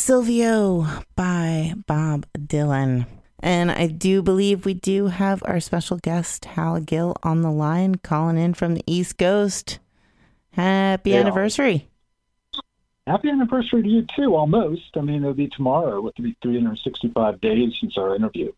Silvio by Bob Dylan. And I do believe we do have our special guest, Hal Gill, on the line, calling in from the East Coast. Happy anniversary. Happy anniversary to you, too, almost. I mean, it'll be tomorrow. It'll be 365 days since our interview.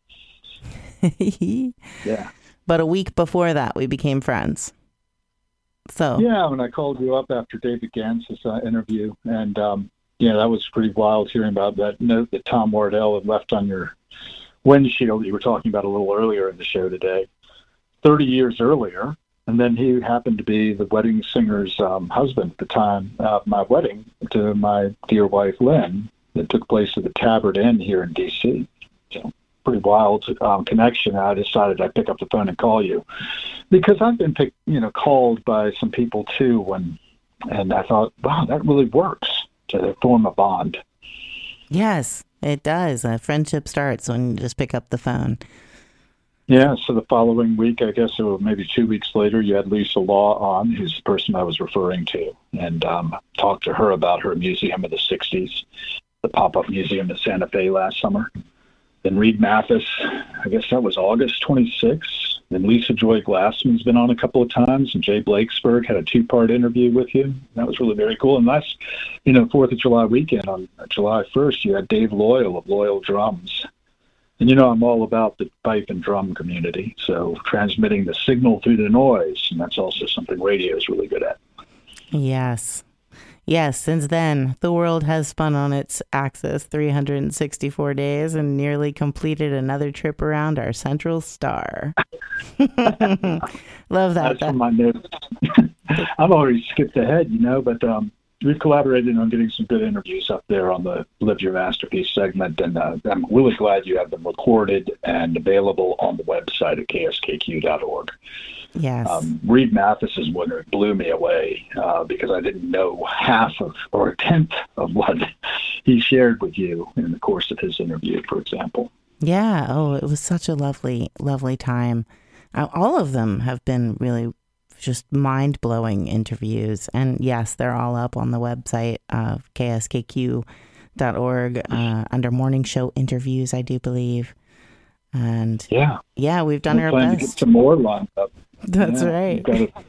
Yeah. But a week before that, we became friends. So yeah, when I called you up after David Gantz's interview, and that was pretty wild hearing about that note that Tom Wardell had left on your windshield you were talking about a little earlier in the show today, 30 years earlier. And then he happened to be the wedding singer's husband at the time of my wedding to my dear wife, Lynn, that took place at the Tabard Inn here in D.C. So pretty wild connection. I decided I'd pick up the phone and call you because I've been called by some people too, and I thought, wow, that really works to form a bond. Yes, it does. A friendship starts when you just pick up the phone. Yeah, so the following week, I guess, or maybe 2 weeks later, you had Lisa Law on, who's the person I was referring to, and talked to her about her museum of the 60s, the pop-up museum in Santa Fe last summer. Then Reed Mathis, I guess that was August 26th. Then Lisa Joy Glassman's been on a couple of times, and Jay Blakesberg had a 2-part interview with you. That was really very cool. And last, 4th of July weekend on July 1st, you had Dave Loyal of Loyal Drums. And I'm all about the pipe and drum community, so transmitting the signal through the noise, and that's also something radio is really good at. Yes. Yes, since then, the world has spun on its axis 364 days and nearly completed another trip around our central star. Love that. That's from my notes. I've already skipped ahead, but we've collaborated on getting some good interviews up there on the Live Your Masterpiece segment, and I'm really glad you have them recorded and available on the website at kskq.org. Yes. Reed Mathis's winner blew me away because I didn't know half of or a tenth of what he shared with you in the course of his interview, for example. Yeah. Oh, it was such a lovely, lovely time. All of them have been really just mind-blowing interviews. And yes, they're all up on the website of kskq.org under morning show interviews, I do believe. And yeah, we've done our best. To get some more lined up. That's right.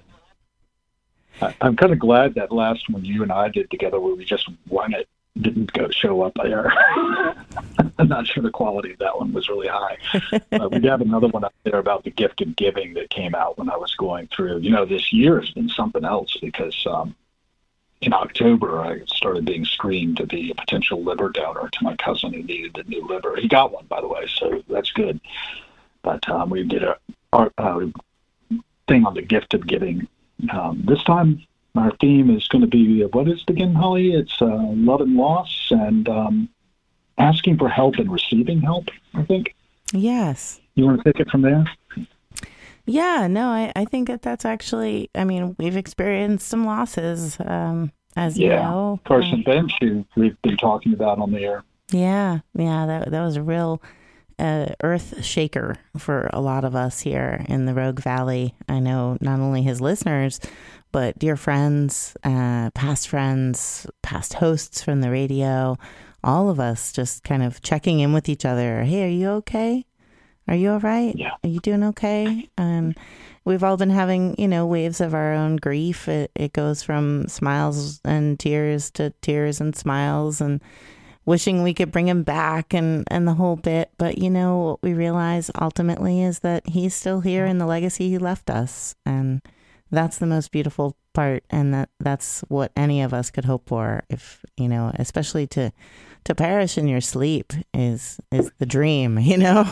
I'm kind of glad that last one you and I did together where we just won it didn't show up there. I'm not sure the quality of that one was really high. We have another one up there about the gift of giving that came out when I was going through. This year has been something else because in October I started being screened to be a potential liver donor to my cousin who needed a new liver. He got one, by the way, so that's good. But we did a thing on the gift of giving. This time our theme is going to be, what is it again, Holly? It's love and loss and asking for help and receiving help, I think. Yes. You want to take it from there? Yeah, no, I think that's actually, we've experienced some losses, as you know. Carson Bench, who we've been talking about on the air. Yeah, that was a real earth shaker for a lot of us here in the Rogue Valley. I know not only his listeners, but dear friends, past hosts from the radio, all of us just kind of checking in with each other. Hey, are you okay? Are you all right? Yeah. Are you doing okay? We've all been having, waves of our own grief. It goes from smiles and tears to tears and smiles and wishing we could bring him back and the whole bit. But, what we realize ultimately is that he's still here in the legacy he left us. And that's the most beautiful part. And that's what any of us could hope for, if, especially to perish in your sleep is the dream,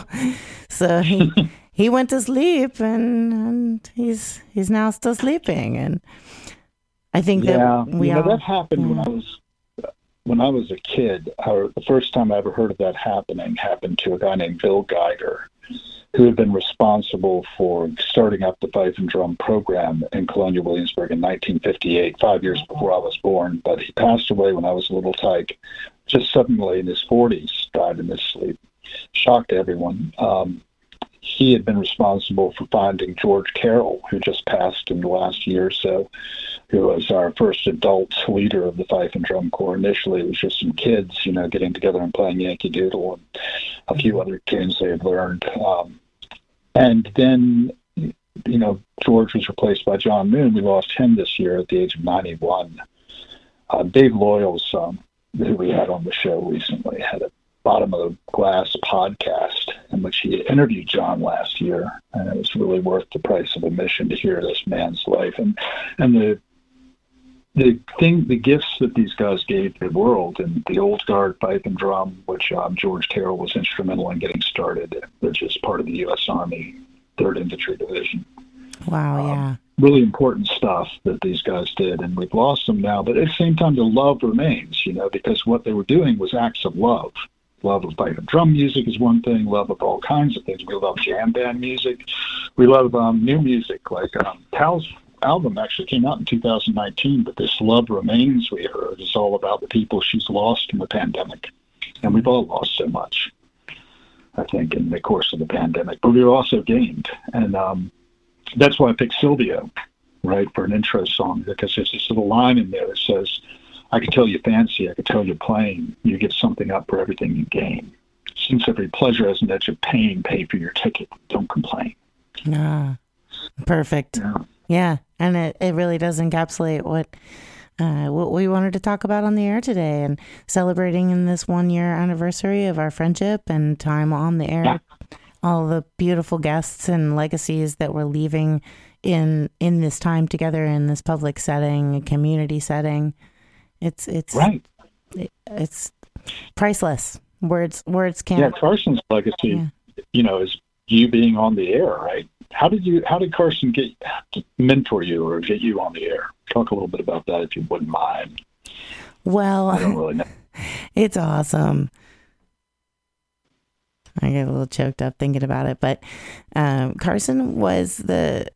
So he went to sleep and he's now still sleeping. And I think that that happened when I was a kid. The first time I ever heard of that happened to a guy named Bill Geiger, who had been responsible for starting up the Fife and Drum program in Colonia Williamsburg in 1958, 5 years before I was born. But he passed away when I was a little tyke, just suddenly in his 40s, died in his sleep. Shocked everyone. he had been responsible for finding George Carroll, who just passed in the last year or so, who was our first adult leader of the Fife and Drum Corps. Initially, it was just some kids, getting together and playing Yankee Doodle and a few other tunes they had learned. And then, George was replaced by John Moon. We lost him this year at the age of 91. Dave Loyals, who we had on the show recently, had a Bottom of the Glass podcast in which he interviewed John last year, and it was really worth the price of admission to hear this man's life and the gifts that these guys gave the world, and the old guard fife and drum, which George Carroll was instrumental in getting started, which is part of the U.S. Army 3rd Infantry Division. Wow, yeah. Really important stuff that these guys did, and we've lost them now. But at the same time, the love remains, because what they were doing was acts of love. Love of fife and drum music is one thing. Love of all kinds of things. We love jam band music. We love new music. Like Tal's album actually came out in 2019, but This Love Remains we heard is all about the people she's lost in the pandemic. And we've all lost so much, I think, in the course of the pandemic. But we've also gained. And that's why I picked Silvio, right, for an intro song, because there's this little line in there that says, I could tell you fancy, I could tell you plain, you give something up for everything you gain. Since every pleasure has an edge of pain, pay for your ticket, don't complain. Perfect. Yeah. And it really does encapsulate what we wanted to talk about on the air today, and celebrating in this 1-year anniversary of our friendship and time on the air. Yeah. All the beautiful guests and legacies that we're leaving in this time together in this public setting, community setting. It's right. It's priceless. Words can't. Yeah, Carson's legacy, is you being on the air, right? How did Carson mentor you or get you on the air? Talk a little bit about that if you wouldn't mind. Well, I don't really know. It's awesome. I get a little choked up thinking about it, but Carson was the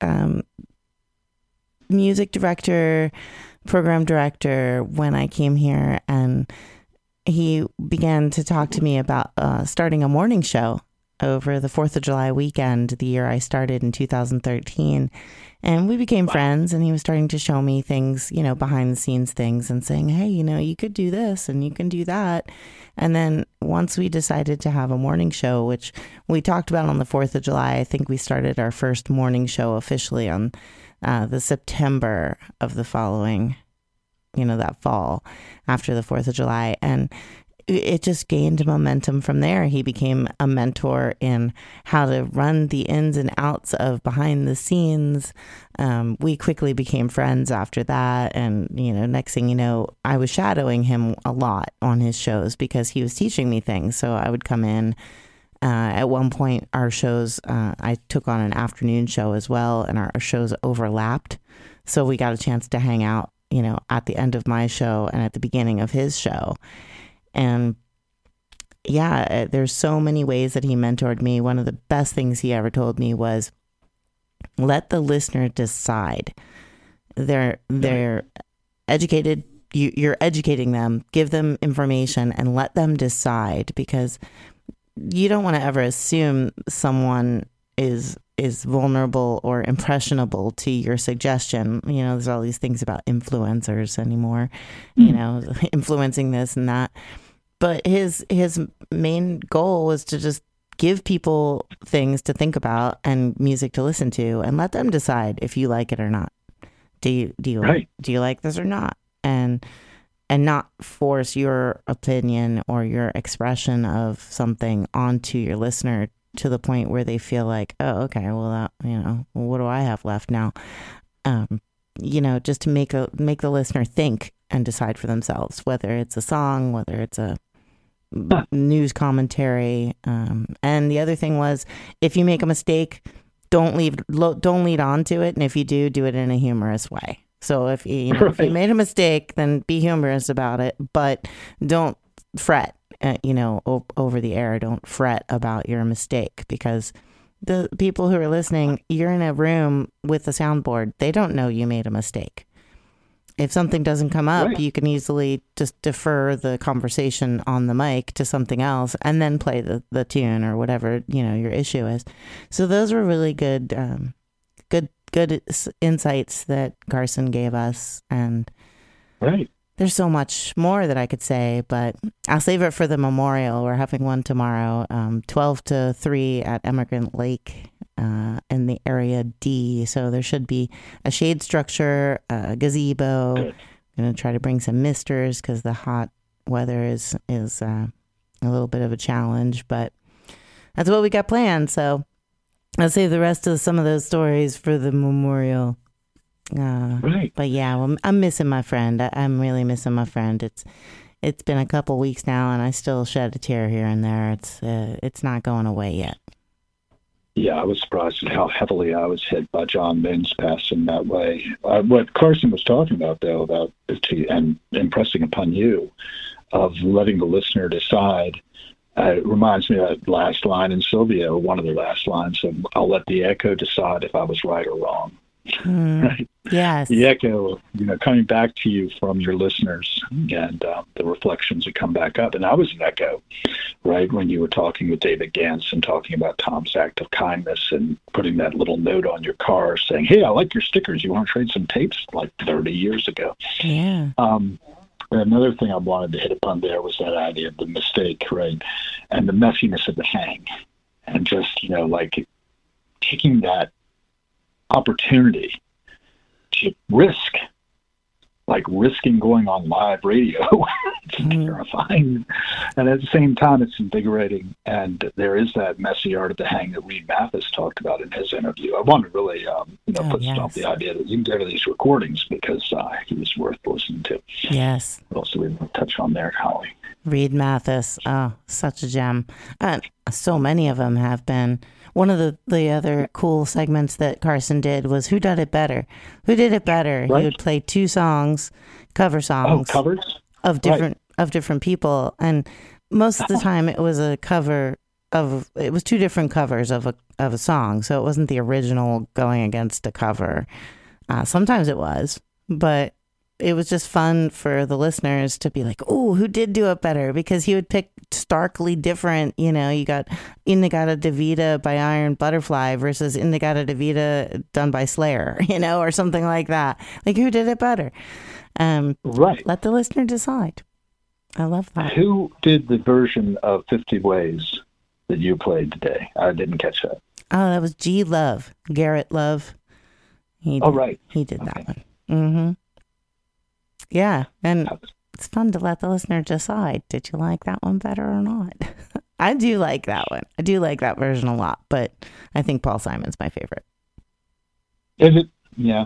music director, program director when I came here, and he began to talk to me about starting a morning show over the 4th of July weekend, the year I started in 2013. And we became friends, and he was starting to show me things, behind the scenes things, and saying, hey, you could do this and you can do that. And then once we decided to have a morning show, which we talked about on the 4th of July, I think we started our first morning show officially on the September of the following, that fall after the 4th of July. And it just gained momentum from there. He became a mentor in how to run the ins and outs of behind the scenes. We quickly became friends after that. And, next thing you know, I was shadowing him a lot on his shows because he was teaching me things. So I would come in. At one point, our shows, I took on an afternoon show as well, and our shows overlapped. So we got a chance to hang out, at the end of my show and at the beginning of his show. And yeah, there's so many ways that he mentored me. One of the best things he ever told me was, let the listener decide. They're educated. You're educating them, give them information and let them decide, because you don't want to ever assume someone is vulnerable or impressionable to your suggestion. There's all these things about influencers anymore, influencing this and that. But his main goal was to just give people things to think about and music to listen to, and let them decide if you like it or not. Do you like this or not? And not force your opinion or your expression of something onto your listener to the point where they feel like, oh, okay, well, what do I have left now? Just to make the listener think and decide for themselves, whether it's a song, whether it's a news commentary. And the other thing was, if you make a mistake, don't lead on to it. And if you do it in a humorous way. So if if you made a mistake, then be humorous about it, but don't fret, over the air. Don't fret about your mistake, because the people who are listening, you're in a room with a soundboard. They don't know you made a mistake. if something doesn't come up, Right. you can easily just defer the conversation on the mic to something else and then play the tune or whatever, your issue is. So those were really good, good insights that Carson gave us. And Right. there's so much more that I could say, but I'll save it for the memorial. We're having one tomorrow, 12 to 3 at Emigrant Lake in the area D. So there should be a shade structure, a gazebo. Good. I'm going to try to bring some misters because the hot weather is a little bit of a challenge, but that's what we got planned. So I'll save the rest of some of those stories for the memorial. Right. But yeah, well, I'm missing my friend. I'm really missing my friend. It's been a couple weeks now, and I still shed a tear here and there. It's not going away yet. Yeah, I was surprised at how heavily I was hit by John Moon's passing that way. What Carson was talking about, though, and impressing upon you, of letting the listener decide, it reminds me of that last line in Sylvia, one of the last lines of, I'll let the echo decide if I was right or wrong. Right? Yes. The echo, coming back to you from your listeners and the reflections that come back up. And I was an echo, right, when you were talking with David Gantz and talking about Tom's act of kindness and putting that little note on your car saying, hey, I like your stickers. You want to trade some tapes? Like 30 years ago. Yeah. Another thing I wanted to hit upon there was that idea of the mistake, right, and the messiness of the hang. And just, like taking that opportunity to risking going on live radio. It's terrifying. And at the same time, it's invigorating. And there is that messy art of the hang that Reed Mathis talked about in his interview. I want to really, put off the idea that you can go to these recordings because he was worth listening to. Yes. What else do we want to touch on there, Holly? Reed Mathis. Oh, such a gem. And so many of them have been. One of the other cool segments that Carson did was Who Did It Better? Who Did It Better? Right. He would play 2 songs, cover songs. Oh, covers? Of different people. And most of the time it was a cover it was 2 different covers of a song. So it wasn't the original going against a cover. Sometimes it was, but it was just fun for the listeners to be like, oh, who did do it better? Because he would pick starkly different, you got In-A-Gadda-Da-Vida by Iron Butterfly versus In-A-Gadda-Da-Vida done by Slayer, or something like that. Like, who did it better? Right. Let the listener decide. I love that. Who did the version of 50 Ways that you played today? I didn't catch that. Oh, that was G Love, Garrett Love. Right. He did that one. Mm-hmm. Yeah, and it's fun to let the listener decide. Did you like that one better or not? I do like that one. I do like that version a lot, but I think Paul Simon's my favorite. Is it? Yeah.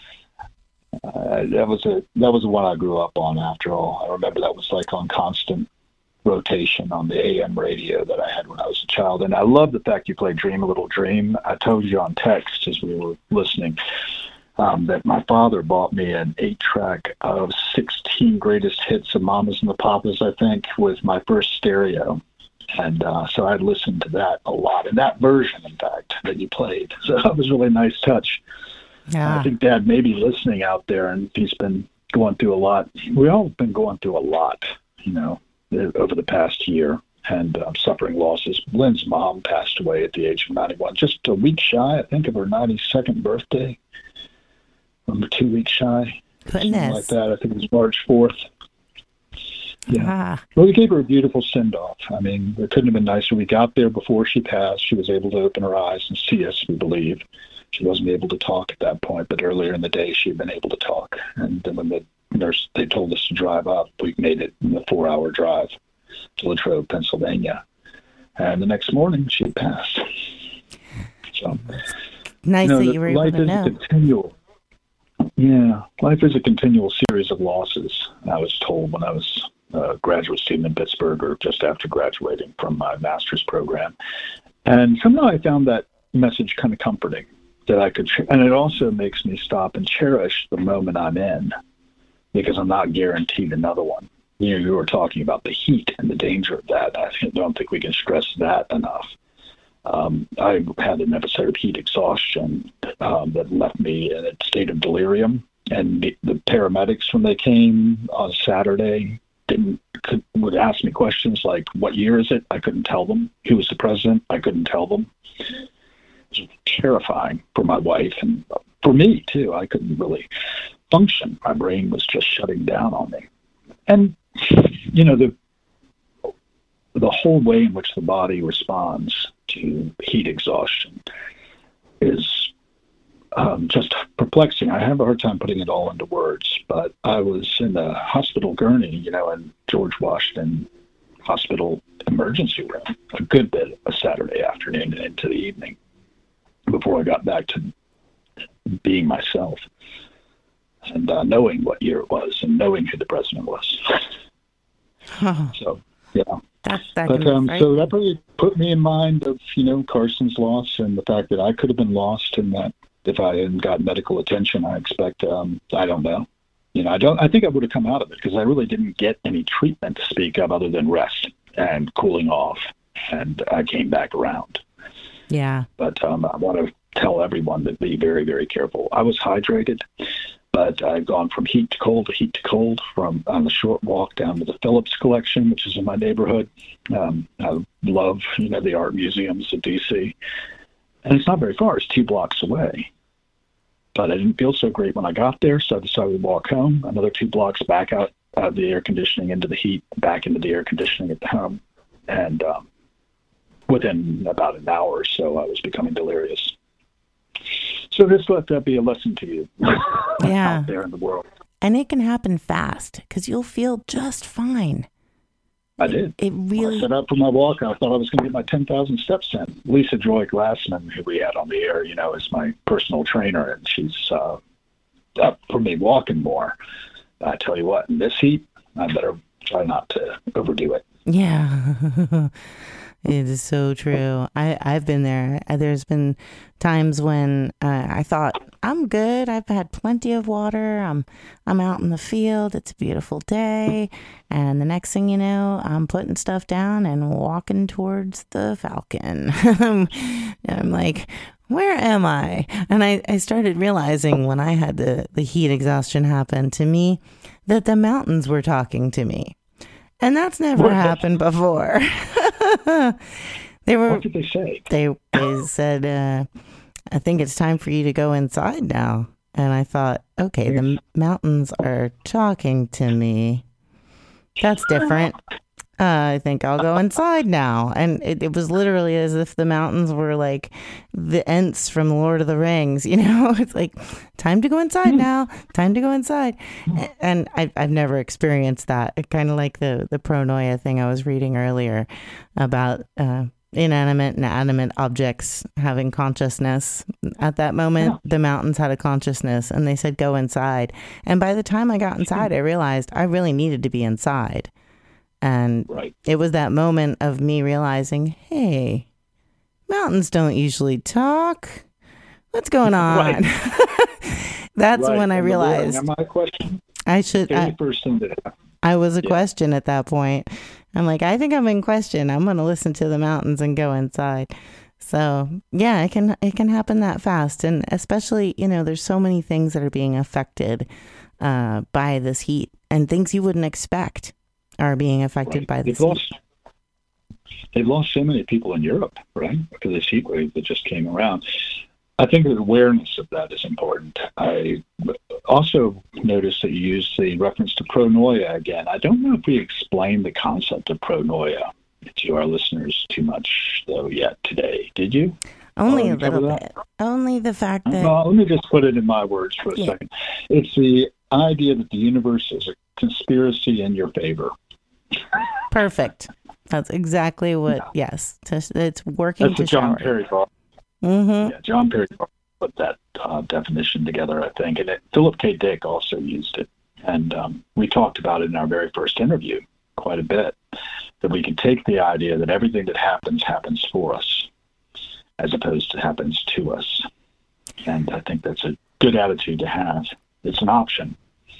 That was the one I grew up on. After all, I remember that was like on constant rotation on the AM radio that I had when I was a child. And I love the fact you played Dream a Little Dream. I told you on text as we were listening that my father bought me an 8-track of 16 greatest hits of Mamas and the Papas, I think, with my first stereo. And so I listened to that a lot. And that version, in fact, that you played. So that was a really nice touch. Yeah. I think Dad may be listening out there, and he's been going through a lot. We all have been going through a lot, over the past year, and suffering losses. Lynn's mom passed away at the age of 91, just a week shy, I think, of her 92nd birthday. 2 weeks shy. Goodness. Something like that. I think it was March 4th. Yeah. Ah. Well, we gave her a beautiful send-off. I mean, it couldn't have been nicer. We got there before she passed. She was able to open her eyes and see us, we believe. She wasn't able to talk at that point, but earlier in the day, she had been able to talk. And then when the nurse, they told us to drive up, we made it in a 4-hour drive to Latrobe, Pennsylvania. And the next morning, she had passed. So, nice that you were able to know. Life is a continual series of losses. I was told when I was a graduate student in Pittsburgh, or just after graduating from my master's program. And somehow I found that message kind of comforting, that I could, and it also makes me stop and cherish the moment I'm in, because I'm not guaranteed another one. You were talking about the heat and the danger of that. I don't think we can stress that enough. I had an episode of heat exhaustion that left me in a state of delirium And the paramedics, when they came on Saturday, would ask me questions like, "What year is it?" I couldn't tell them. Who was the president? I couldn't tell them. It was terrifying for my wife and for me too. I couldn't really function. My brain was just shutting down on me. And the whole way in which the body responds to heat exhaustion is just perplexing. I have a hard time putting it all into words, but I was in the hospital gurney, in George Washington Hospital emergency room a good bit of Saturday afternoon and into the evening before I got back to being myself and knowing what year it was and knowing who the president was. So, yeah. So that really put me in mind of, Carson's loss and the fact that I could have been lost, and that if I hadn't got medical attention, I expect, I don't know. I think I would have come out of it because I really didn't get any treatment to speak of other than rest and cooling off. And I came back around. Yeah. But I want to tell everyone to be very, very careful. I was hydrated, but I've gone from heat to cold on the short walk down to the Phillips Collection, which is in my neighborhood. I love, the art museums of D.C. And it's not very far. It's 2 blocks away. But I didn't feel so great when I got there, so I decided to walk home, another 2 blocks back out of the air conditioning into the heat, back into the air conditioning at the home. And within about an hour or so, I was becoming delirious. So just let that be a lesson to you out there in the world. And it can happen fast because you'll feel just fine. I did. It really. When I set out for my walk, I thought I was going to get my 10,000 steps in. Lisa Joy Glassman, who we had on the air, is my personal trainer, and she's up for me walking more. I tell you what, in this heat, I better try not to overdo it. Yeah. It is so true. I've been there. There's been times when I thought, I'm good. I've had plenty of water. I'm out in the field. It's a beautiful day. And the next thing you know, I'm putting stuff down and walking towards the Falcon. And I'm like, where am I? And I started realizing when I had the heat exhaustion happen to me that the mountains were talking to me. And that's never happened before. What did they say? They said, I think it's time for you to go inside now. And I thought, okay, the mountains are talking to me. That's different. I think I'll go inside now. And it was literally as if the mountains were like the Ents from Lord of the Rings, It's like, time to go inside now. Time to go inside. And I've never experienced that. Kind of like the pronoia thing I was reading earlier about inanimate and animate objects having consciousness. At that moment, the mountains had a consciousness, and they said, go inside. And by the time I got inside, I realized I really needed to be inside. And It was that moment of me realizing, hey, mountains don't usually talk. What's going on? That's when I realized. Am I a question? I should. First thing that happened. I was a question at that point. I'm like, I think I'm in question. I'm going to listen to the mountains and go inside. So yeah, it can happen that fast, and especially there's so many things that are being affected by this heat, and things you wouldn't expect are being affected by this heat. They've lost so many people in Europe, right? Because of this heat wave that just came around. I think that awareness of that is important. I also noticed that you used the reference to pronoia again. I don't know if we explained the concept of pronoia to our listeners too much, though, yet today. Did you? Only a little bit. Only the fact that... Well, let me just put it in my words for a second. It's the idea that the universe is a conspiracy in your favor. Perfect. That's exactly what, yes. It's working That's to shower. John Perry Barr. Mm-hmm. Yeah, John Perry Barr put that definition together, I think. And Philip K. Dick also used it. And we talked about it in our very first interview quite a bit, that we can take the idea that everything that happens for us, as opposed to happens to us. And I think that's a good attitude to have. It's an option.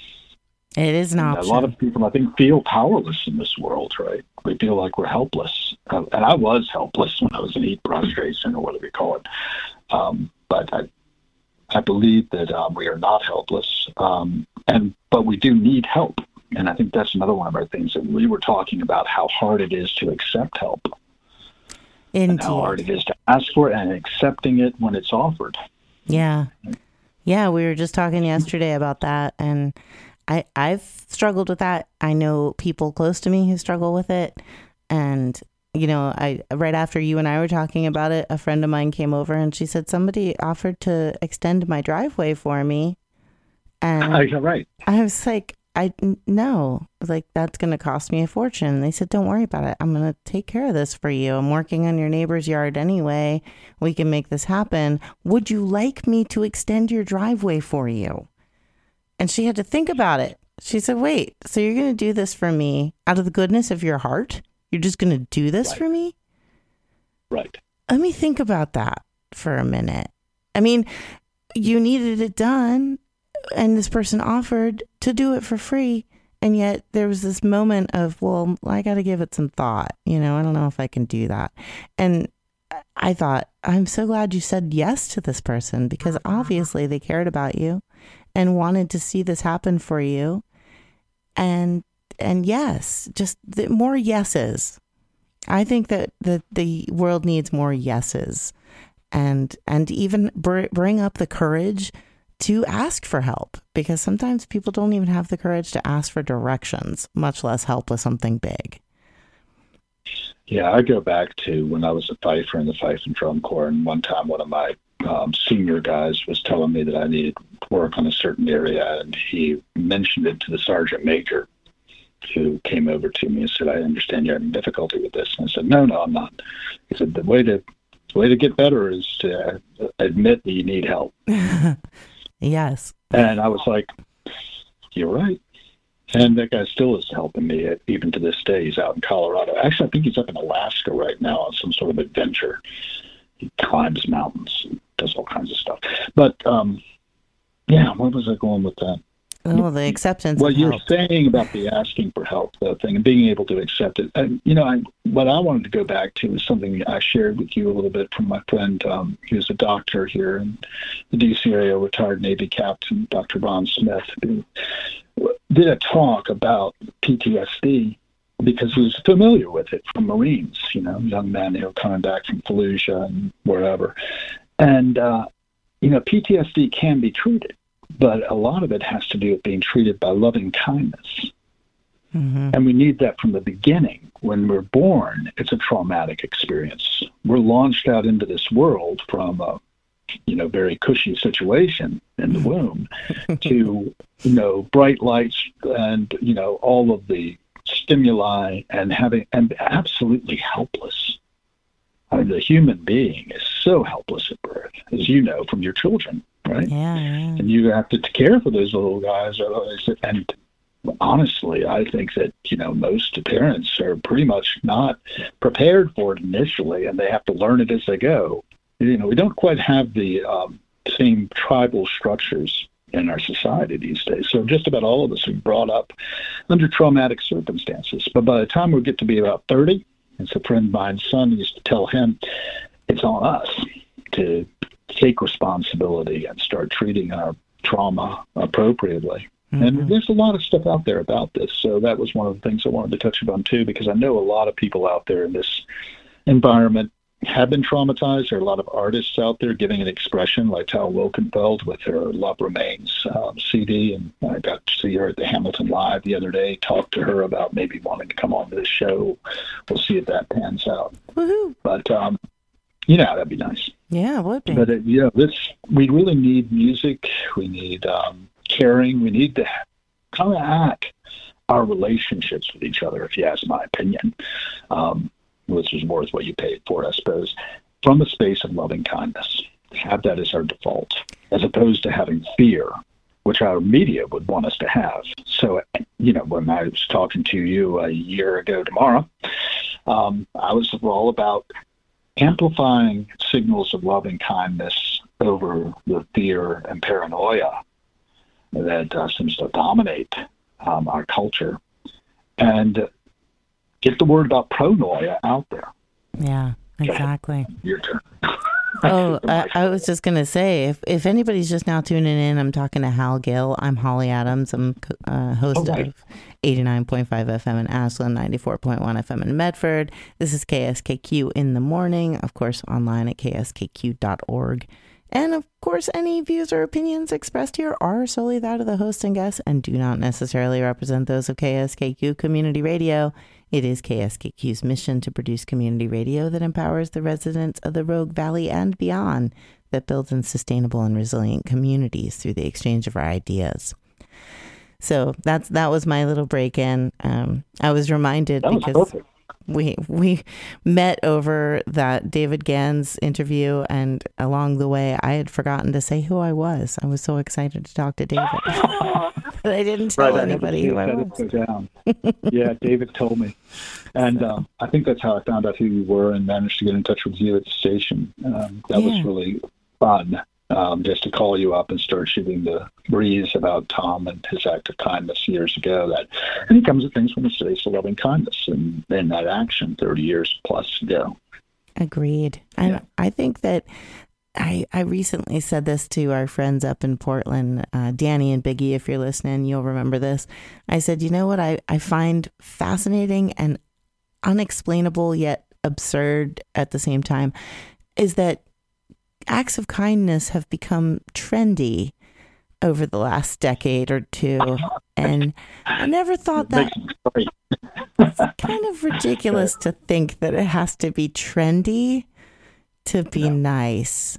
It is an option. A lot of people, I think, feel powerless in this world, right? We feel like we're helpless. And I was helpless when I was in heat prostration or whatever you call it. But I believe that we are not helpless, but we do need help. And I think that's another one of our things that we were talking about, how hard it is to accept help. Indeed. And how hard it is to ask for it and accepting it when it's offered. Yeah. Yeah, we were just talking yesterday about that, and I've struggled with that. I know people close to me who struggle with it. And, you know, right after you and I were talking about it, a friend of mine came over and she said, somebody offered to extend my driveway for me. And right. I was like, no, like, that's going to cost me a fortune. They said, don't worry about it. I'm going to take care of this for you. I'm working on your neighbor's yard anyway. We can make this happen. Would you like me to extend your driveway for you? And she had to think about it. She said, wait, so you're going to do this for me out of the goodness of your heart? You're just going to do this for me? Right. Let me think about that for a minute. I mean, you needed it done, and this person offered to do it for free. And yet there was this moment of, well, I got to give it some thought. You know, I don't know if I can do that. And I thought, I'm so glad you said yes to this person, because obviously they cared about you and wanted to see this happen for you. And yes, just more yeses. I think that the world needs more yeses, and even bring up the courage to ask for help, because sometimes people don't even have the courage to ask for directions, much less help with something big. Yeah, I go back to when I was a fifer in the Fife and Drum Corps, and one time one of my senior guys was telling me that I needed work on a certain area, and he mentioned it to the sergeant major, who came over to me and said, I understand you're having difficulty with this. And I said, no, I'm not. He said, the way to get better is to admit that you need help. Yes. And I was like, you're right. And that guy still is helping me, even to this day. He's out in Colorado. Actually, I think he's up in Alaska right now on some sort of adventure. He climbs mountains and does all kinds of stuff. But, yeah, where was I going with that? Oh, the acceptance. What you're help. saying about the asking for help, the thing, and being able to accept it. And, you know, what I wanted to go back to is something I shared with you a little bit from my friend. He was a doctor here in the D.C. area, retired Navy captain, Dr. Ron Smith, who did a talk about PTSD because he was familiar with it from Marines, you know, young men who were coming back from Fallujah and wherever. And, you know, PTSD can be treated, but a lot of it has to do with being treated by loving kindness. Mm-hmm. And we need that from the beginning. When we're born, it's a traumatic experience. We're launched out into this world from a, you know, very cushy situation in the womb to, you know, bright lights and, you know, all of the stimuli and absolutely helpless. I mean, the human being is so helpless at birth, as you know, from your children, right? Yeah. And you have to care for those little guys. And honestly, I think that, you know, most parents are pretty much not prepared for it initially, and they have to learn it as they go. You know, we don't quite have the same tribal structures in our society these days. So just about all of us are brought up under traumatic circumstances. But by the time we get to be about 30, as a friend of mine's son used to tell him, it's on us to take responsibility and start treating our trauma appropriately. Mm-hmm. And there's a lot of stuff out there about this. So that was one of the things I wanted to touch upon too, because I know a lot of people out there in this environment have been traumatized. There are a lot of artists out there giving an expression, like Tal Wilkenfeld with her Love Remains CD, and I got to see her at the Hamilton Live the other day, talk to her about maybe wanting to come on to the show. We'll see if that pans out. Woohoo. But, you know, that'd be nice. Yeah, it would be. But, you know, we really need music. We need caring. We need to kind of hack our relationships with each other, if you ask my opinion. Which is worth what you paid for, I suppose, from a space of loving kindness. Have that as our default, as opposed to having fear, which our media would want us to have. So, you know, when I was talking to you a year ago tomorrow, I was all about amplifying signals of loving kindness over the fear and paranoia that seems to dominate our culture. And get the word about pronoia out there. Yeah, exactly. Your turn. Oh, I was just going to say, if anybody's just now tuning in, I'm talking to Hal Gill. I'm Holly Adams. I'm host of 89.5 FM in Ashland, 94.1 FM in Medford. This is KSKQ in the morning, of course, online at kskq.org. And of course, any views or opinions expressed here are solely that of the host and guests and do not necessarily represent those of KSKQ Community Radio. It is KSKQ's mission to produce community radio that empowers the residents of the Rogue Valley and beyond, that builds in sustainable and resilient communities through the exchange of our ideas. So that was my little break-in. I was reminded because we met over that David Gans interview, and along the way, I had forgotten to say who I was. I was so excited to talk to David that I didn't tell anybody who I was. Yeah, David told me. And I think that's how I found out who you were and managed to get in touch with you at the station. That was really fun, just to call you up and start shooting the breeze about Tom and his act of kindness years ago. And he comes at things from a space of loving kindness and that action 30 years plus ago. Agreed. And I think that I recently said this to our friends up in Portland, Danny and Biggie, if you're listening, you'll remember this. I said, you know what I find fascinating and unexplainable yet absurd at the same time is that acts of kindness have become trendy over the last decade or two. And I never thought that it's kind of ridiculous to think that it has to be trendy to be nice.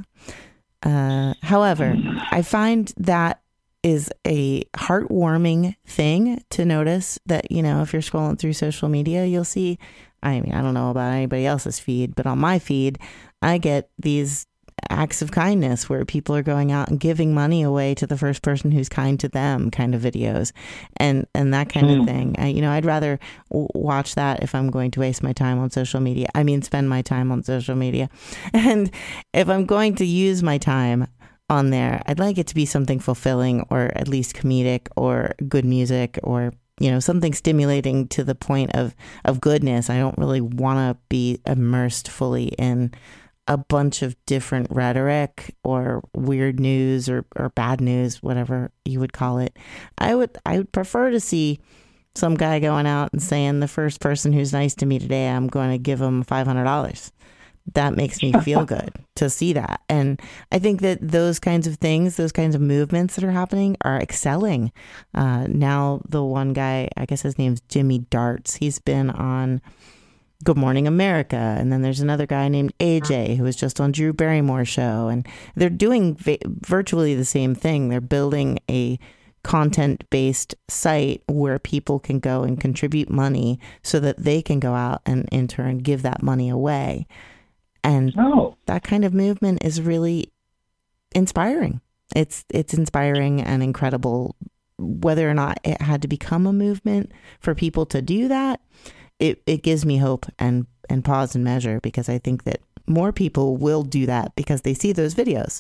However, I find that is a heartwarming thing to notice that, if you're scrolling through social media, you'll see, I don't know about anybody else's feed, but on my feed, I get these acts of kindness where people are going out and giving money away to the first person who's kind to them kind of videos and that kind of thing. I'd rather watch that if I'm going to waste my time on social media. Spend my time on social media. And if I'm going to use my time on there, I'd like it to be something fulfilling or at least comedic or good music or something stimulating to the point of goodness. I don't really want to be immersed fully in a bunch of different rhetoric or weird news or bad news, whatever you would call it. I would prefer to see some guy going out and saying, the first person who's nice to me today, I'm going to give him $500. That makes me feel good to see that. And I think that those kinds of things, those kinds of movements that are happening are excelling. Now the one guy, I guess his name's Jimmy Darts. He's been on Good Morning America. And then there's another guy named AJ who was just on Drew Barrymore's show. And they're doing virtually the same thing. They're building a content-based site where people can go and contribute money so that they can go out and in turn give that money away. And that kind of movement is really inspiring. It's inspiring and incredible. Whether or not it had to become a movement for people to do that, it gives me hope and pause and measure, because I think that more people will do that because they see those videos.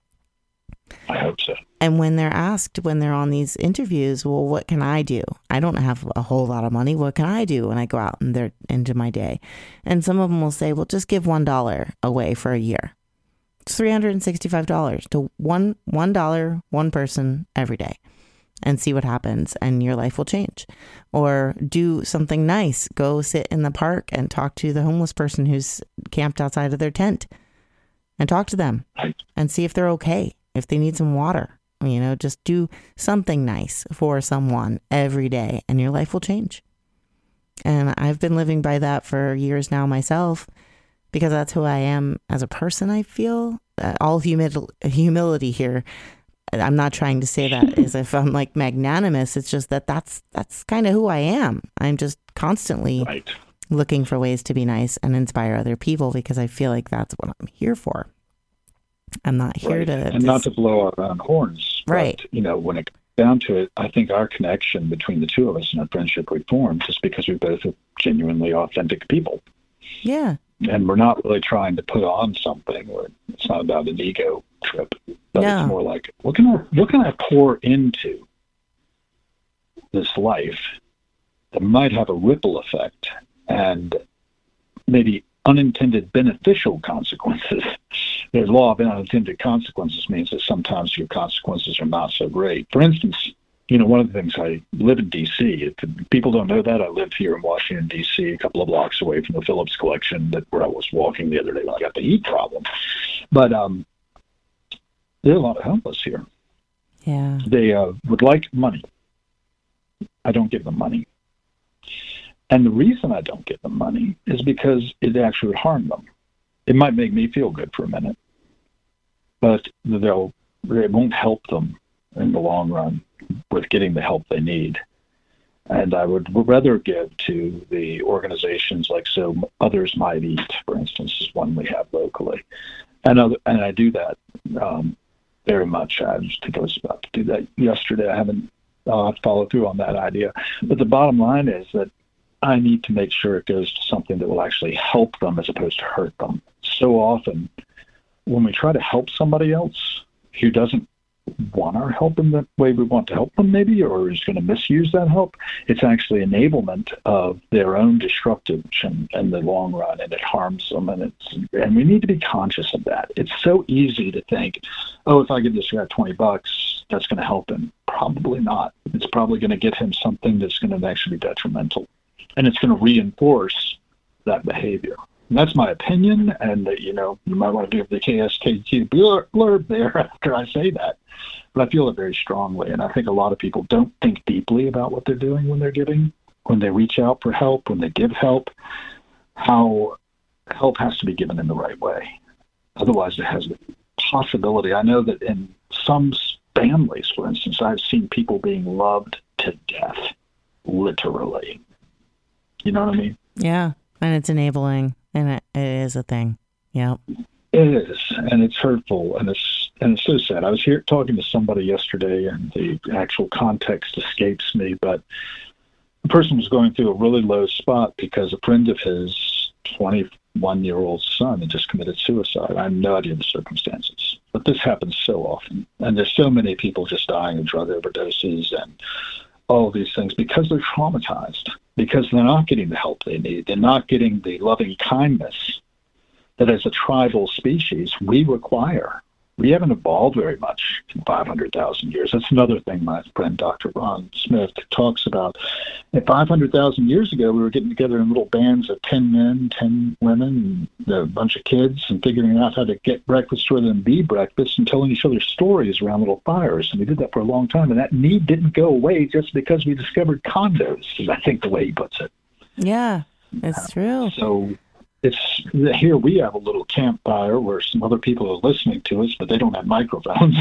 I hope so. And when they're asked, when they're on these interviews, well, what can I do? I don't have a whole lot of money. What can I do when I go out into my day? And some of them will say, well, just give $1 away for a year. It's $365 to $1, one person every day, and see what happens, and your life will change. Or do something nice. Go sit in the park and talk to the homeless person who's camped outside of their tent, and talk to them and see if they're okay, if they need some water. Just do something nice for someone every day, and your life will change. And I've been living by that for years now myself, because that's who I am as a person. I feel all humility here. I'm not trying to say that as if I'm like magnanimous. It's just that's kind of who I am. I'm just constantly looking for ways to be nice and inspire other people, because I feel like that's what I'm here for. I'm not here to... And not to blow our own horns. Right. But, when it comes down to it, I think our connection between the two of us and our friendship we formed just because we both are genuinely authentic people. Yeah. And we're not really trying to put on something. It's not about an ego trip. But it's more like, what can I pour into this life that might have a ripple effect and maybe unintended beneficial consequences the law of unintended consequences means that sometimes your consequences are not so great. For instance, one of the things, I live in D.C. If people don't know that, I live here in Washington, D.C., a couple of blocks away from the Phillips Collection, where I was walking the other day when I got the heat problem. But there are a lot of homeless here. Yeah. They would like money. I don't give them money. And the reason I don't give them money is because it actually would harm them. It might make me feel good for a minute, but it won't help them in the long run with getting the help they need. And I would rather give to the organizations like So Others Might Eat, for instance, is one we have locally. And I do that very much. I think I was about to do that yesterday. I haven't followed through on that idea. But the bottom line is that I need to make sure it goes to something that will actually help them as opposed to hurt them. So often, when we try to help somebody else who doesn't want our help in the way we want to help them, maybe, or is going to misuse that help, it's actually enablement of their own destruction in the long run, and it harms them. And we need to be conscious of that. It's so easy to think, oh, if I give this guy $20, that's going to help him. Probably not. It's probably going to get him something that's going to actually be detrimental, and it's going to reinforce that behavior. And that's my opinion, and you might want to give the KSKQ blurb there after I say that. But I feel it very strongly, and I think a lot of people don't think deeply about what they're doing when they're giving, when they reach out for help, when they give help, how help has to be given in the right way. Otherwise, it has the possibility. I know that in some families, for instance, I've seen people being loved to death, literally. You know what I mean? Yeah, and it's enabling, and it is a thing. Yeah, it is, and it's hurtful, and it's so sad. I was here talking to somebody yesterday, and the actual context escapes me, but the person was going through a really low spot because a friend of his 21-year-old son had just committed suicide. I have no idea the circumstances, but this happens so often, and there's so many people just dying of drug overdoses and all of these things because they're traumatized, because they're not getting the help they need. They're not getting the loving kindness that as a tribal species we require. We haven't evolved very much in 500,000 years. That's another thing my friend Dr. Ron Smith talks about. 500,000 years ago, we were getting together in little bands of 10 men, 10 women, and a bunch of kids, and figuring out how to get breakfast rather than be breakfast, and telling each other stories around little fires. And we did that for a long time, and that need didn't go away just because we discovered condos, is I think the way he puts it. Yeah, it's true. So here we have a little campfire where some other people are listening to us, but they don't have microphones.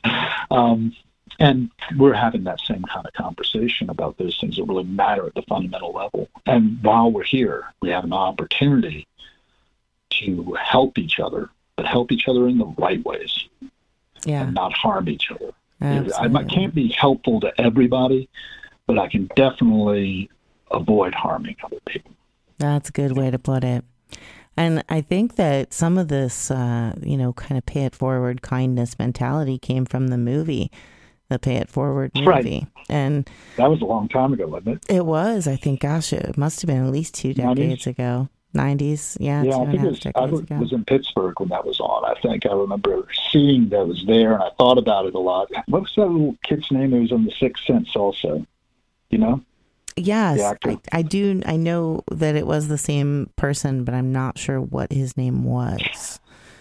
And we're having that same kind of conversation about those things that really matter at the fundamental level. And while we're here, we have an opportunity to help each other, but help each other in the right ways, and not harm each other. I can't be helpful to everybody, but I can definitely avoid harming other people. That's a good way to put it. And I think that some of this, kind of pay it forward kindness mentality came from the movie, the Pay It Forward movie. Right. And that was a long time ago, wasn't it? It was. I think, it must have been at least 2 decades ago. 90s, yeah, 2.5 decades ago. I was in Pittsburgh when that was on. I think I remember seeing that it was there, and I thought about it a lot. What was that little kid's name who was on The Sixth Sense also? You know? Yes, I do. I know that it was the same person, but I'm not sure what his name was.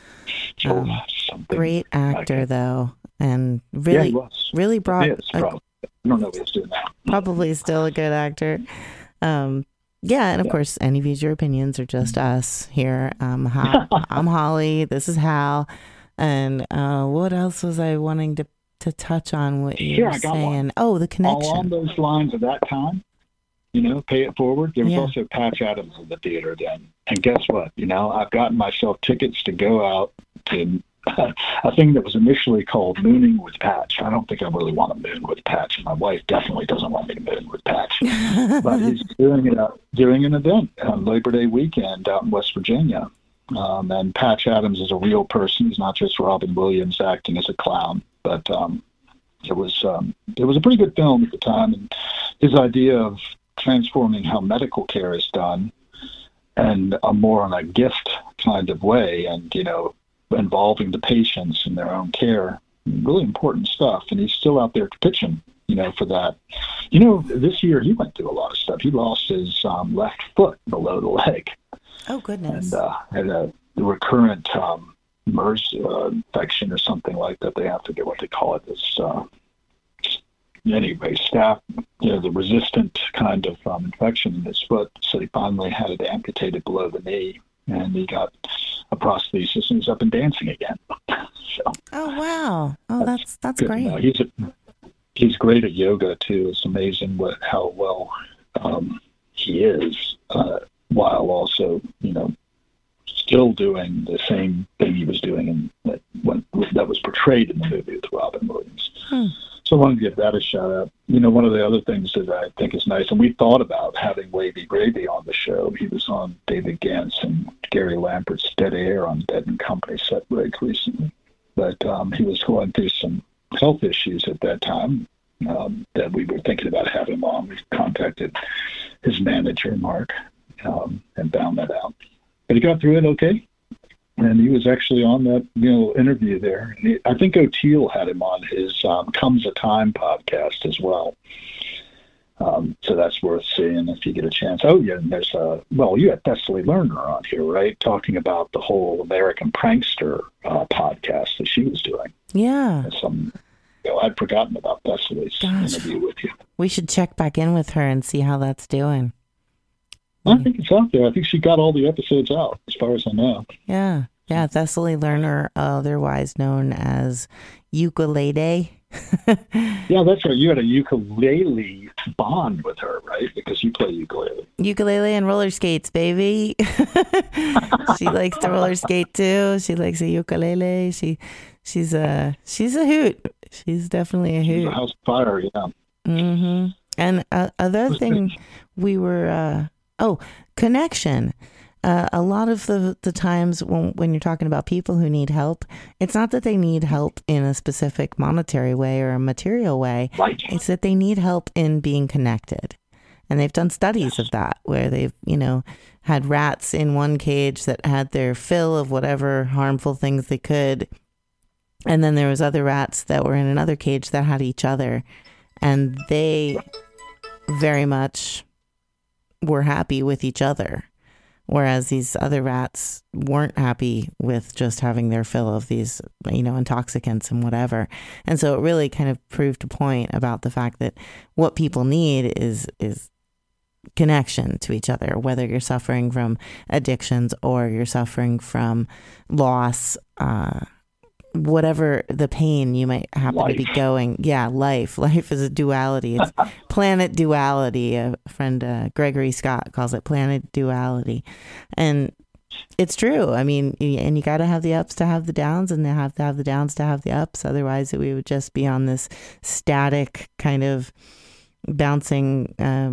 Great actor, though, and really brought. I don't know what he's doing now. Probably still a good actor. And of course, any views or opinions are just us here. I'm Holly. This is Hal. And what else was I wanting to touch on? What you were saying? One. Oh, the connection. Along those lines of that time. Pay it forward. There was also Patch Adams in the theater then. And guess what? I've gotten myself tickets to go out to a thing that was initially called Mooning with Patch. I don't think I really want to moon with Patch. My wife definitely doesn't want me to moon with Patch. But he's doing an event on Labor Day weekend out in West Virginia. And Patch Adams is a real person. He's not just Robin Williams acting as a clown. But it was a pretty good film at the time. And his idea of transforming how medical care is done and more on a gift kind of way. And, involving the patients in their own care. Really important stuff. And he's still out there pitching, for that. This year he went through a lot of stuff. He lost his left foot below the leg. Oh, goodness. And had a recurrent MERS infection or something like that. I forget what they call it. It's, anyway, the resistant kind of infection in his foot. So he finally had it amputated below the knee, and he got a prosthesis, and he's up and dancing again. So, oh, wow. Oh, that's great. He's great at yoga too. It's amazing how well he is, while also, still doing the same thing he was doing that was portrayed in the movie with Robin Williams. So I wanted to give that a shout out. One of the other things that I think is nice, and we thought about having Wavy Gravy on the show. He was on David Gantz and Gary Lambert's Dead Air on Dead and Company set break recently. But he was going through some health issues at that time that we were thinking about having him on. We contacted his manager, Mark, and found that out. But he got through it okay. And he was actually on that, interview there. And I think O'Teal had him on his Comes a Time podcast as well. So that's worth seeing if you get a chance. Oh, yeah, and there's you had Thessaly Lerner on here, right? Talking about the whole American Prankster podcast that she was doing. Yeah. I'd forgotten about Thessaly's interview with you. We should check back in with her and see how that's doing. I think it's out there. I think she got all the episodes out, as far as I know. Yeah. Yeah, Thessaly Lerner, otherwise known as Ukulele. Yeah, that's right. You had a ukulele bond with her, right? Because you play ukulele. Ukulele and roller skates, baby. She likes to roller skate too. She likes a ukulele. She's a hoot. She's definitely a hoot. She's a house fire, yeah. Mm-hmm. And other thing we were... connection. A lot of the times when you're talking about people who need help, it's not that they need help in a specific monetary way or a material way. Right. It's that they need help in being connected. And they've done studies of that where they've, had rats in one cage that had their fill of whatever harmful things they could. And then there was other rats that were in another cage that had each other. And they very much were happy with each other, whereas these other rats weren't happy with just having their fill of these, intoxicants and whatever. And so it really kind of proved a point about the fact that what people need is connection to each other, whether you're suffering from addictions or you're suffering from loss, whatever the pain you might happen to be going. Yeah, life is a duality. It's planet duality. A friend, Gregory Scott, calls it planet duality. And it's true. I mean, and you got to have the ups to have the downs, and they have to have the downs to have the ups. Otherwise, we would just be on this static kind of bouncing,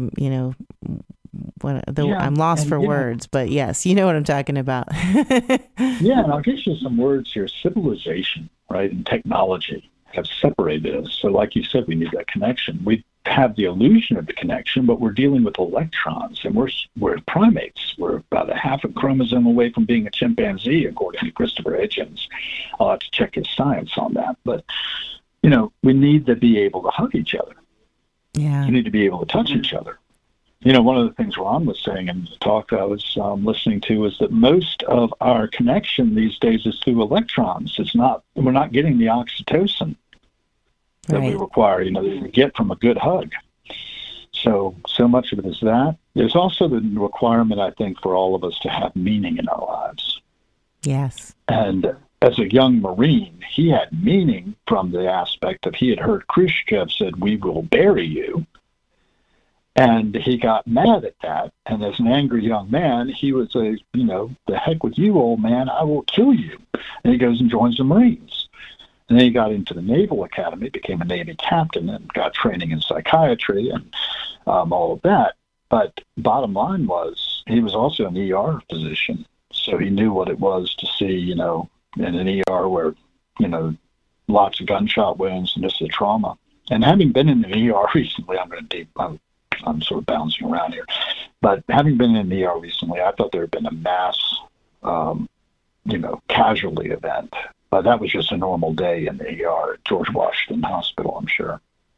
I'm lost for words, but yes, you know what I'm talking about. Yeah, and I'll give you some words here. Civilization, right, and technology have separated us. So like you said, we need that connection. We have the illusion of the connection, but we're dealing with electrons, and we're primates. We're about a half a chromosome away from being a chimpanzee, according to Christopher Hitchens. I'll have to check his science on that. But, we need to be able to hug each other. Yeah. We need to be able to touch each other. One of the things Ron was saying in the talk I was listening to is that most of our connection these days is through electrons. We're not getting the oxytocin that we require, that we get from a good hug. So much of it is that. There's also the requirement, I think, for all of us to have meaning in our lives. Yes. And as a young Marine, he had meaning from the aspect of he had heard Khrushchev said, "We will bury you." And he got mad at that. And as an angry young man, he was the heck with you, old man, I will kill you. And he goes and joins the Marines. And then he got into the Naval Academy, became a Navy captain, and got training in psychiatry and all of that. But bottom line was, he was also an ER physician. So he knew what it was to see, in an ER where, lots of gunshot wounds and just the trauma. And having been in an ER recently, I'm sort of bouncing around here. But having been in the ER recently, I thought there had been a mass casualty event. But that was just a normal day in the ER at George Washington Hospital, I'm sure.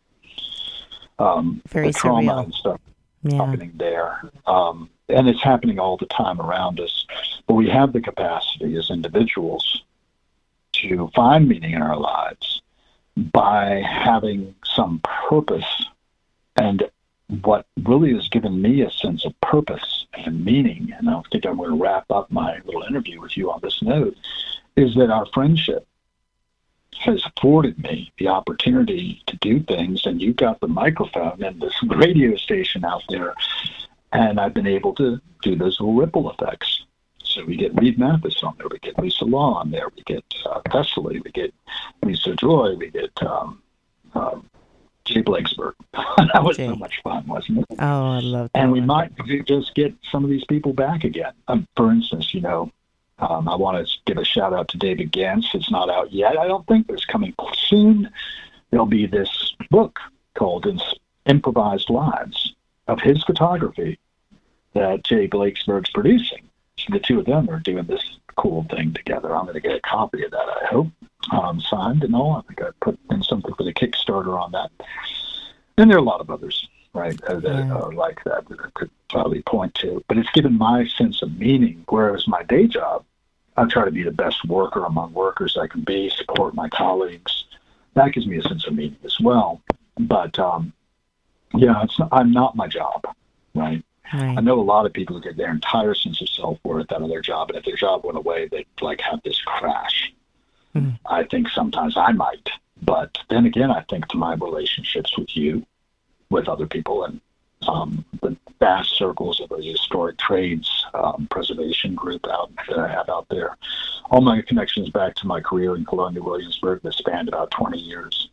Very the trauma surreal. and stuff Yeah. happening there. And it's happening all the time around us. But we have the capacity as individuals to find meaning in our lives by having some purpose. And what really has given me a sense of purpose and meaning, and I think I'm going to wrap up my little interview with you on this note, is that our friendship has afforded me the opportunity to do things, and you've got the microphone and this radio station out there, and I've been able to do those little ripple effects. So we get Reed Mathis on there, we get Lisa Law on there, we get Thessaly, we get Lisa Joy, we get Jay Blakesberg. That was so much fun, wasn't it? Oh, I love that. And we might just get some of these people back again. For instance, I want to give a shout out to David Gantz. It's not out yet, I don't think, but it's coming soon. There'll be this book called Improvised Lives of his photography that Jay Blakesberg's producing. So the two of them are doing this cool thing together. I'm going to get a copy of that, I hope, signed and all. I think I put in something for the Kickstarter on that. And there are a lot of others, right, that are like that I could probably point to. But it's given my sense of meaning, whereas my day job, I try to be the best worker among workers I can be, support my colleagues. That gives me a sense of meaning as well. But, I'm not my job, right? Right. I know a lot of people who get their entire sense of self-worth out of their job, and if their job went away, they'd have this crash. Mm. I think sometimes I might. But then again, I think to my relationships with you, with other people, and the vast circles of the historic trades preservation group that I have out there. All my connections back to my career in Colonial Williamsburg that spanned about 20 years.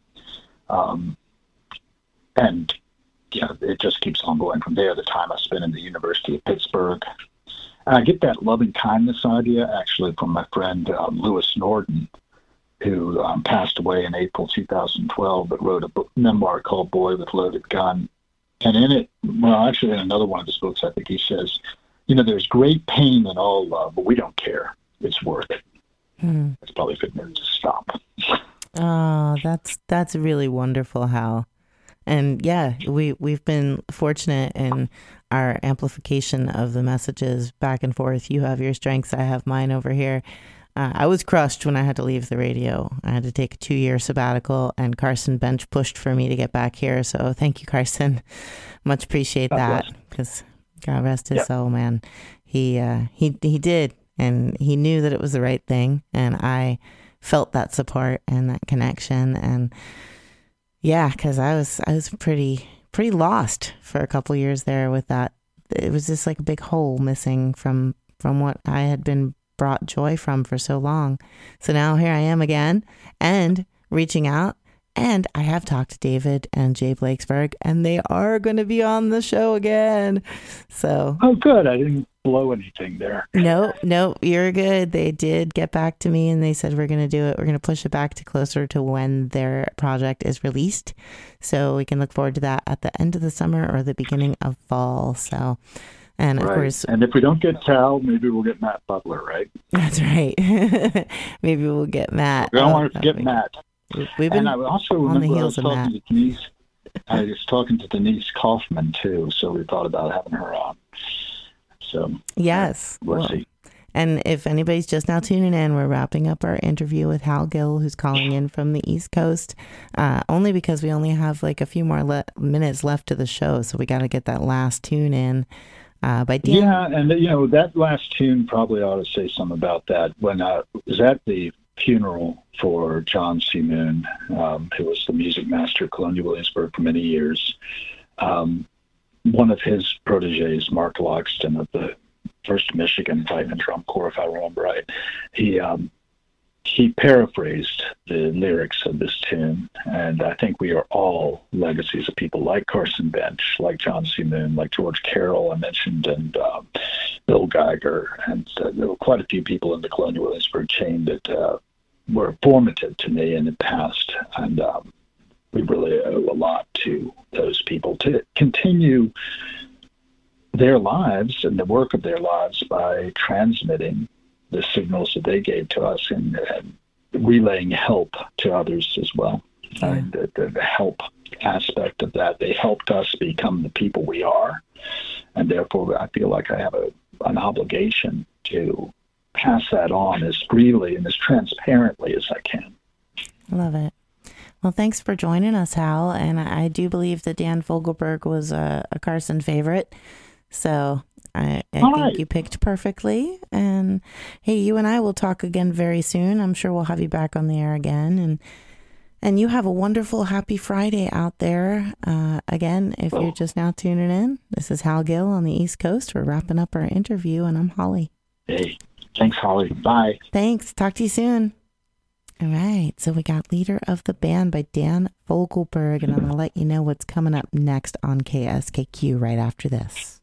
And it just keeps on going from there. The time I spent in the University of Pittsburgh. And I get that loving kindness idea actually from my friend Lewis Norden, who passed away in April 2012, but wrote a memoir called Boy with Loaded Gun. And in it, actually in another one of his books, I think he says, there's great pain in all love, but we don't care. It's worth it. It's probably a good minute to stop. Oh, that's really wonderful, Hal. And yeah, we've been fortunate in our amplification of the messages back and forth. You have your strengths, I have mine over here. I was crushed when I had to leave the radio. I had to take a 2-year sabbatical, and Carson Bench pushed for me to get back here. So thank you, Carson. Much appreciate that, because God rest his soul, man. He did, and he knew that it was the right thing, and I felt that support and that connection. And yeah, because I was pretty lost for a couple years there with that. It was just like a big hole missing from what I had been brought joy from for so long. So now here I am again and reaching out, and I have talked to David and Jay Blakesberg, and they are going to be on the show again. So good. I didn't blow anything there. No, you're good. They did get back to me, and they said we're going to do it. We're going to push it back to closer to when their project is released, so we can look forward to that at the end of the summer or the beginning of fall. So. And of course, and if we don't get Cal, maybe we'll get Matt Butler, right? That's right. Maybe we'll get Matt. We don't want to get Matt. We've been and I also remember on the heels of Matt. I was talking to Denise Kaufman too, so we thought about having her on. So yes, we'll see. And if anybody's just now tuning in, we're wrapping up our interview with Hal Gill, who's calling in from the East Coast, only because we only have like a few more minutes left to the show, so we got to get that last tune in. By Dan. Yeah, and that last tune probably ought to say something about that. When I was at the funeral for John C. Moon, who was the music master at Colonial Williamsburg for many years, one of his proteges, Mark Loxton of the First Michigan Pipe and Drum Corps, if I remember right, he paraphrased the lyrics of this tune, and I think we are all legacies of people like Carson Bench, like John C. Moon, like George Carroll I mentioned, and Bill Geiger, and there were quite a few people in the Colonial Williamsburg chain that were formative to me in the past, and we really owe a lot to those people to continue their lives and the work of their lives by transmitting the signals that they gave to us and relaying help to others as well. The help aspect of that, they helped us become the people we are, and therefore I feel like I have an obligation to pass that on as freely and as transparently as I can. Love it. Well, thanks for joining us, Hal. And I do believe that Dan Fogelberg was a Carson favorite. So I think you picked perfectly. And hey, you and I will talk again very soon. I'm sure we'll have you back on the air again. And you have a wonderful, happy Friday out there. Again, if you're just now tuning in, this is Hal Gill on the East Coast. We're wrapping up our interview, and I'm Holly. Hey, thanks, Holly. Bye. Thanks. Talk to you soon. All right. So we got Leader of the Band by Dan Fogelberg, and I'm going to let you know what's coming up next on KSKQ right after this.